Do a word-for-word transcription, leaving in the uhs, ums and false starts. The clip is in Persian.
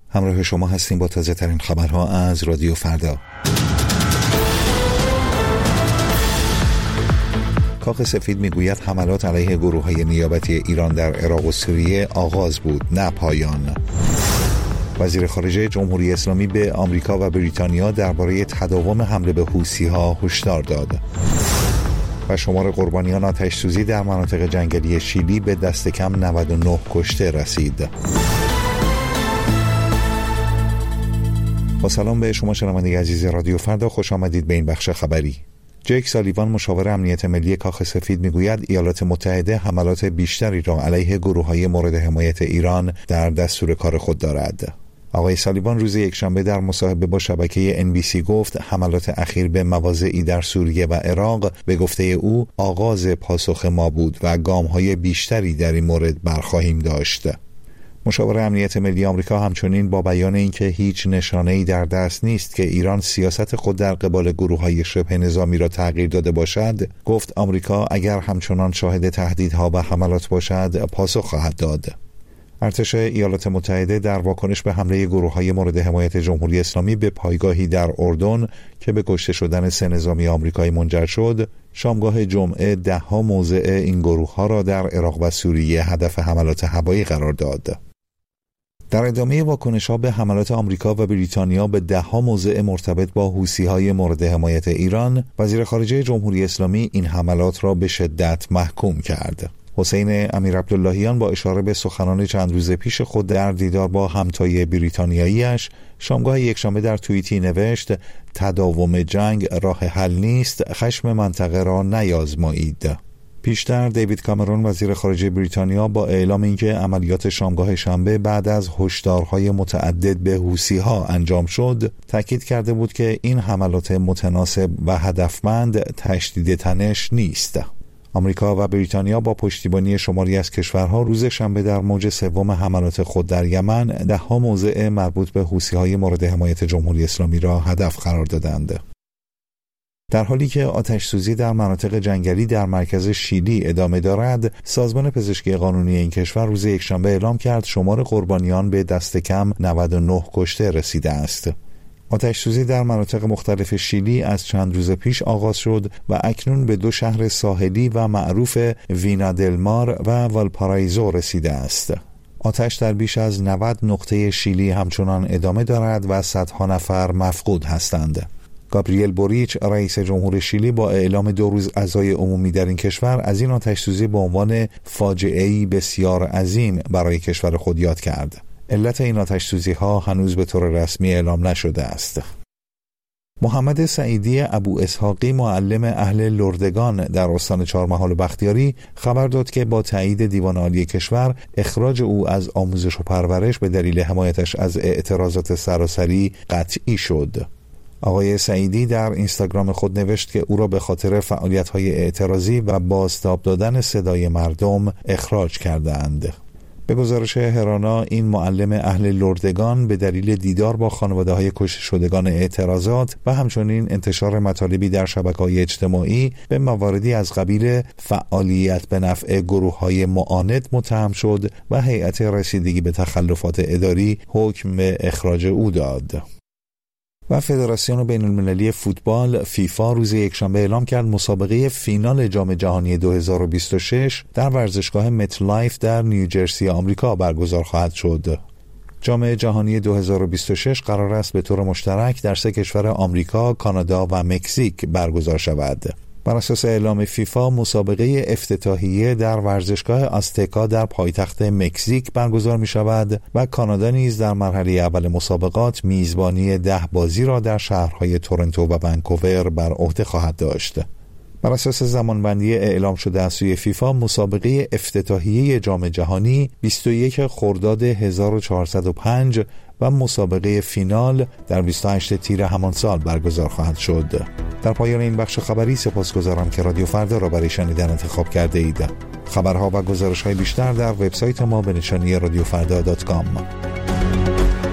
همراه شما هستیم با تازه ترین خبرها از رادیو فردا. کاخ سفید میگوید حملات علیه گروه‌های نیابتی ایران در عراق و سوریه آغاز بود، نه پایان. وزیر خارجه جمهوری اسلامی به آمریکا و بریتانیا درباره تداوم حمله به حوثی‌ها هشدار داد. و شمار قربانیان آتش‌سوزی در مناطق جنگلی شیلی به دست کم نود و نه کشته رسید. با سلام به شما شنونده عزیز رادیو فردا، خوش آمدید به این بخش خبری. جیک سالیوان مشاور امنیت ملی کاخ سفید میگوید ایالات متحده حملات بیشتری را علیه گروه‌های مورد حمایت ایران در دستور کار خود دارد. آقای سالیوان روز یکشنبه در مصاحبه با شبکه ان بی سی گفت حملات اخیر به مواضعی در سوریه و عراق به گفته او آغاز پاسخ ما بود و گام‌های بیشتری در این مورد برخواهیم داشت. مشاور امنیت ملی آمریکا همچنین با بیان اینکه هیچ نشانه‌ای در دست نیست که ایران سیاست خود در قبال گروه‌های شبه نظامی را تغییر داده باشد، گفت آمریکا اگر همچنان شاهد تهدیدها و حملات باشد پاسخ خواهد داد. ارتش ایالات متحده در واکنش به حمله گروه‌های مورد حمایت جمهوری اسلامی به پایگاهی در اردن که به کشته شدن سه نظامی آمریکایی منجر شد، شامگاه جمعه ده‌ها موضع این گروه‌ها را در عراق و سوریه هدف حملات هوایی قرار داد. در ادامه واکنش‌ها به حملات آمریکا و بریتانیا به ده‌ها موضع مرتبط با حوثی‌های مورد حمایت ایران، وزیر خارجه جمهوری اسلامی این حملات را به شدت محکوم کرد. حسین امیرعبداللهیان با اشاره به سخنان چند روز پیش خود در دیدار با همتای بریتانیایی‌اش، شامگاه یکشنبه در توییتی نوشت: تداوم جنگ راه حل نیست، خشم منطقه را نیازمایید. پیشتر دیوید کامرون وزیر خارجه بریتانیا با اعلام اینکه عملیات شامگاه شنبه بعد از هشدارهای متعدد به حوثی‌ها انجام شد، تاکید کرده بود که این حملات متناسب و هدفمند تشدید تنش نیست. آمریکا و بریتانیا با پشتیبانی شماری از کشورها روز شنبه در موج سوم حملات خود در یمن ده‌ها موضع مربوط به حوثی‌های مورد حمایت جمهوری اسلامی را هدف قرار دادند. در حالی که آتش‌سوزی در مناطق جنگلی در مرکز شیلی ادامه دارد، سازمان پزشکی قانونی این کشور روز یکشنبه اعلام کرد شمار قربانیان به دست کم نود و نه کشته رسیده است. آتش‌سوزی در مناطق مختلف شیلی از چند روز پیش آغاز شد و اکنون به دو شهر ساحلی و معروف وینا دل مار و والپارائیزو رسیده است. آتش در بیش از نود نقطه شیلی همچنان ادامه دارد و صدها نفر مفقود هستند. گابریل بوریچ رئیس جمهور شیلی با اعلام دو روز عزای عمومی در این کشور از این آتش‌سوزی به عنوان فاجعه‌ای بسیار عظیم برای کشور خود یاد کرد. علت این آتش‌سوزی‌ها هنوز به طور رسمی اعلام نشده است. محمد سعیدی ابو اسحاقی معلم اهل لردگان در استان چهارمحال و بختیاری خبر داد که با تایید دیوان عالی کشور اخراج او از آموزش و پرورش به دلیل حمایتش از اعتراضات سراسری قطعی شد. آقای سعیدی در اینستاگرام خود نوشت که او را به خاطر فعالیت‌های اعتراضی و بازتاب دادن صدای مردم اخراج کردند. به گزارش هرانا، این معلم اهل لردگان به دلیل دیدار با خانواده‌های کشته شدگان اعتراضات و همچنین انتشار مطالبی در شبکه‌های اجتماعی به مواردی از قبیل فعالیت به نفع گروه‌های معاند متهم شد و هیئت رسیدگی به تخلفات اداری حکم به اخراج او داد. و فدراسیون بین المللی فوتبال فیفا روز یکشنبه اعلام کرد مسابقه فینال جام جهانی دو هزار و بیست و شش در ورزشگاه مت لایف در نیوجرسی آمریکا برگزار خواهد شد. جام جهانی دو هزار و بیست و شش قرار است به طور مشترک در سه کشور آمریکا، کانادا و مکزیک برگزار شود. بر اساس اعلام فیفا مسابقه افتتاحیه در ورزشگاه آستکا در پایتخت مکزیک برگزار می شود و کانادا نیز در مرحله اول مسابقات میزبانی ده بازی را در شهرهای تورنتو و ونکوور بر عهده خواهد داشت. بر اساس زمانبندی اعلام شده از سوی فیفا مسابقه افتتاحیه جام جهانی بیست و یک خرداد هزار و چهارصد و پنج و مسابقه فینال در بیست و هشت تیر همان سال برگزار خواهد شد. در پایان این بخش خبری سپاسگزارم که رادیو فردا را برای شنیدن انتخاب کرده اید. خبرها و گزارش‌های بیشتر در وبسایت ما به نشانی رادیو فردا دات کام.